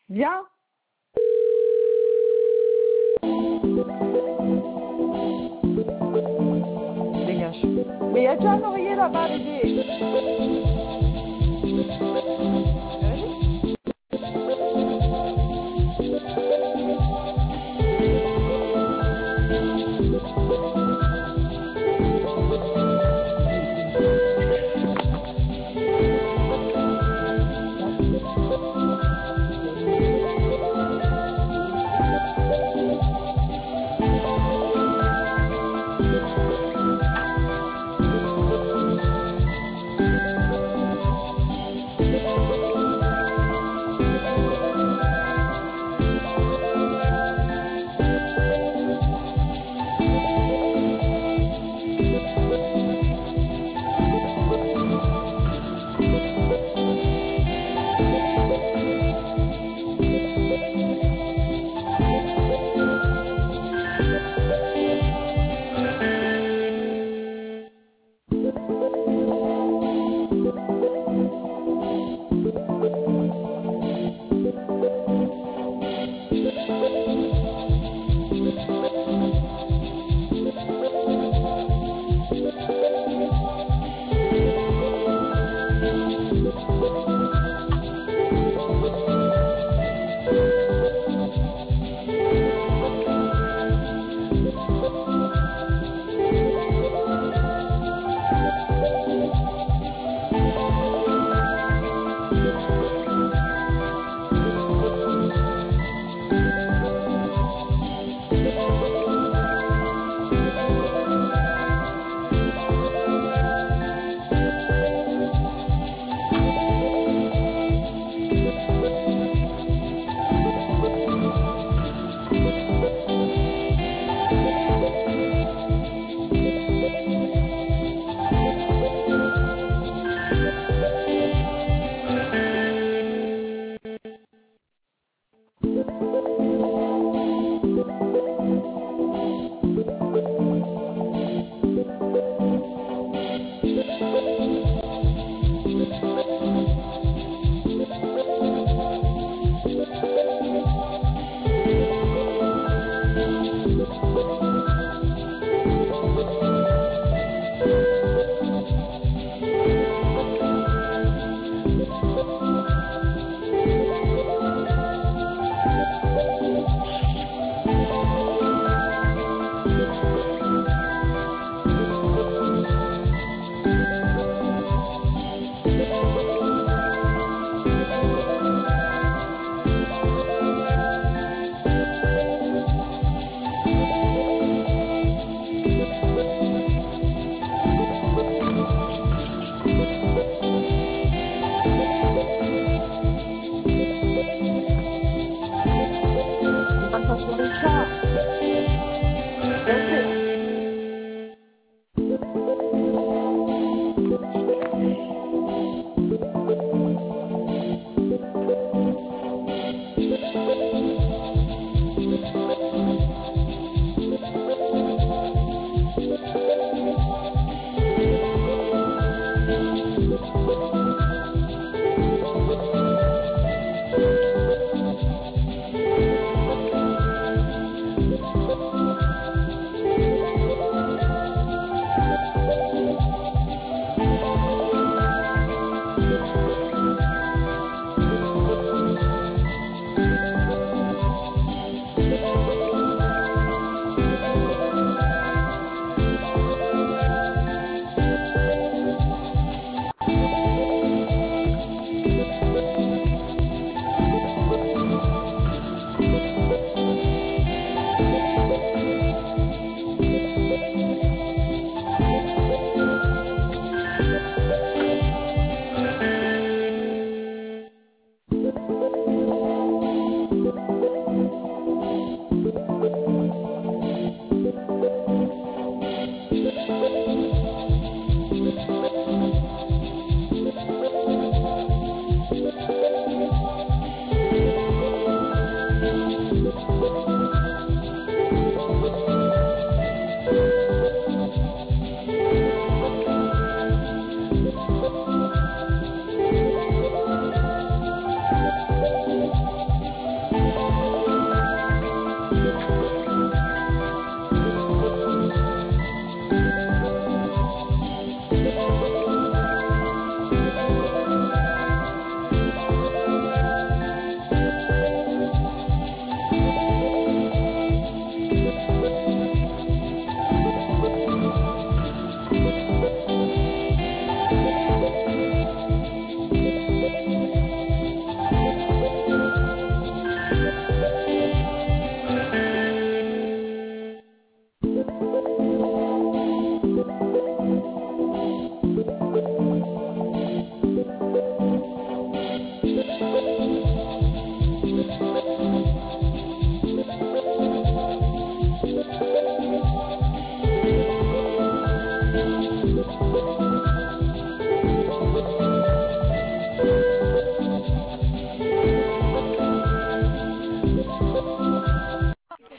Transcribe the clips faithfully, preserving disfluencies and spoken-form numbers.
Viens. Dégage. Mais y a déjà un oreiller là-bas, bébé.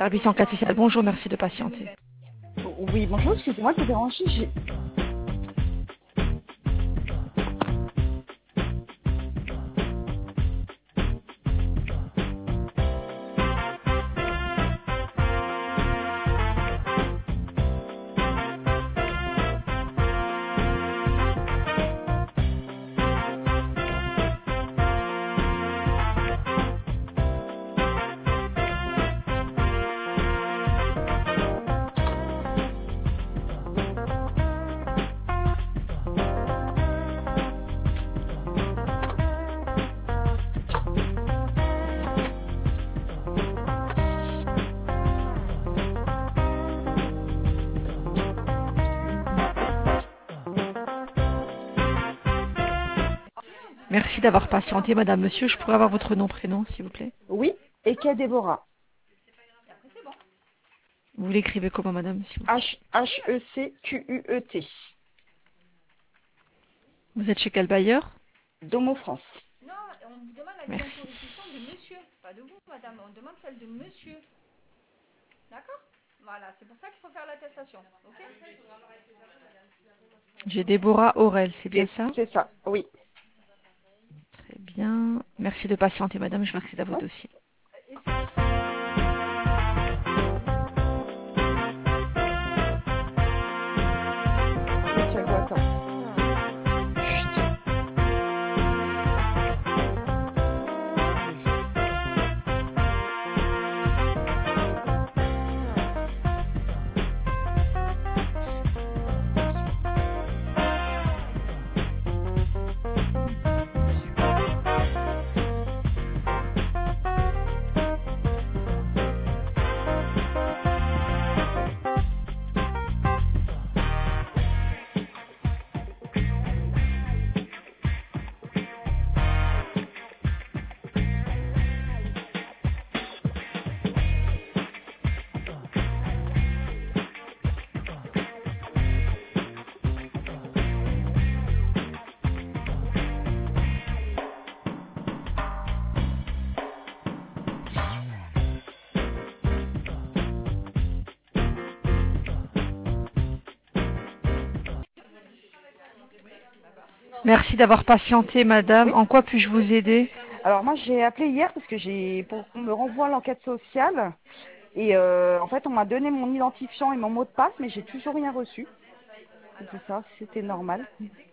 Service enquête sociale. Bonjour, merci de patienter. Oui, bonjour, excusez-moi de vous déranger. j'ai- Merci d'avoir patienté, madame, monsieur. Je pourrais avoir votre nom, prénom, s'il vous plaît? Oui, Eke Déborah. Vous l'écrivez comment, madame, s'il vous plaît? H H E C Q U E T. Vous êtes chez quel bailleur? Domo France. Non, on vous demande la Merci. identification de monsieur, pas de vous, madame. On demande celle de monsieur. D'accord? Voilà, c'est pour ça qu'il faut faire l'attestation. Ok? J'ai Déborah Aurel, c'est bien C'est ça? c'est ça, oui. Très bien. Merci de patienter, madame. Je vais accéder à vos Ouais. dossiers. Monsieur Guatin. Chut. Merci d'avoir patienté, madame. Oui. En quoi puis-je vous aider? Alors moi j'ai appelé hier parce que j'ai pour qu'on me renvoie l'enquête sociale et euh, en fait on m'a donné mon identifiant et mon mot de passe mais j'ai toujours rien reçu. Donc c'est ça, c'était normal.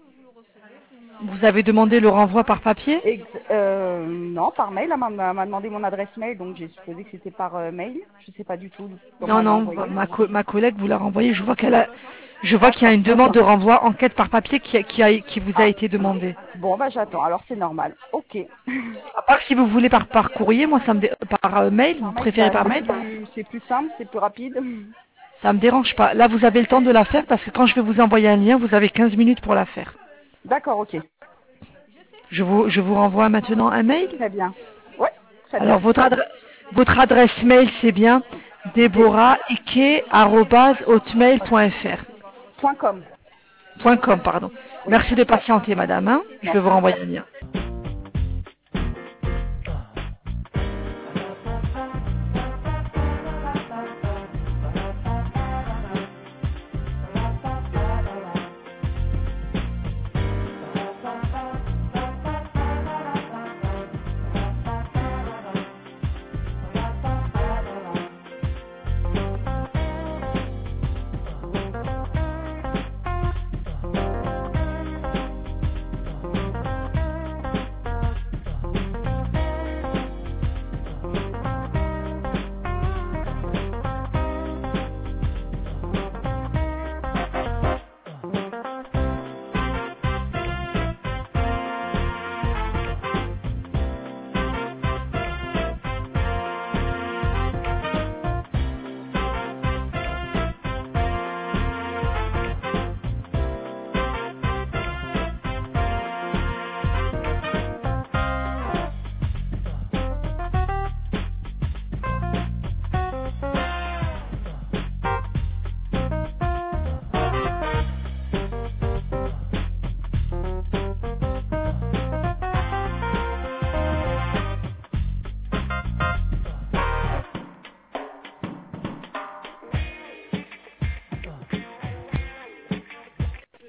Vous avez demandé le renvoi par papier? Ex euh, non, par mail, elle m'a m'a demandé mon adresse mail donc j'ai supposé que c'était par euh, mail. Je sais pas du tout comment Non, elle l'a non, envoyé. ma, co- ma collègue vous l'a renvoyé. Je vois qu'elle a, je vois qu'il y a une demande de renvoi enquête par papier qui, a- qui, a- qui vous a Ah. été demandée. Bon bah j'attends, alors c'est normal. Ok. À part si vous voulez par, par courrier, moi ça me dé- par euh, mail, vous Par mail, préférez bah, par c'est mail? plus, c'est plus simple, c'est plus rapide. Ça me dérange pas. Là, vous avez le temps de la faire parce que quand je vais vous envoyer un lien, vous avez quinze minutes pour la faire. D'accord, ok. Je vous, je vous renvoie maintenant un mail. Très bien. Ouais, très bien. Alors, votre, adre- votre adresse mail, c'est bien deborah ike arobase hotmail point fr. Point com. Point .com, pardon. Oui. Merci de patienter, madame. hein. Je vais vous renvoyer un lien.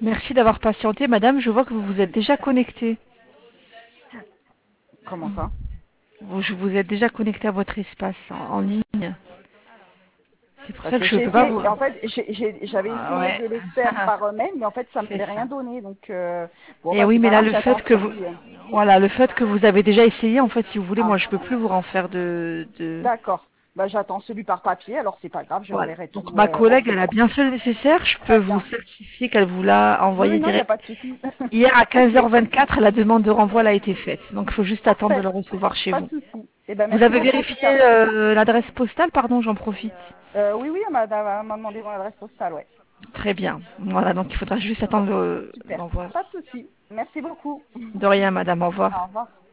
Merci d'avoir patienté, madame. Je vois que vous vous êtes déjà connectée. Comment ça? Vous, je vous êtes déjà connecté à votre espace en, en ligne. C'est pour ça Parce que que je ne j'ai peux pas essayé, vous... en fait, j'ai- j'ai- j'avais Ah, essayé ouais. de le faire par euh, mail, mais en fait, ça C'est m'avait rien ça. donné. Donc, euh, bon, Et bah, oui, c'est mais pas là, grave, le j'attends fait que vous... celui. euh. Voilà, le fait que vous avez déjà essayé, en fait, si vous voulez, Ah, moi, je peux plus vous en faire de... de... d'accord. Bah, j'attends celui par papier, alors c'est pas grave, je Voilà. renverrai Donc, tout ma euh, au collègue, plus elle a vite. bien fait le nécessaire. Je peux Très vous bien. certifier qu'elle vous l'a Oui, envoyé oui, non, il n'y a direct. pas de souci. Hier à quinze heures Ok, vingt-quatre, la demande de renvoi elle a été faite. Donc, il faut juste attendre de parfait. le recevoir chez Pas de vous. souci. Eh ben, Vous merci avez beaucoup en tout vérifié cas. euh, l'adresse postale, pardon, j'en profite. Euh, oui, oui, elle m'a elle m'a demandé mon adresse postale, ouais. Très bien. Voilà, donc il faudra juste Bon, attendre le- super. l'envoi. Pas de souci. Merci beaucoup. De rien, madame, au revoir. Au revoir.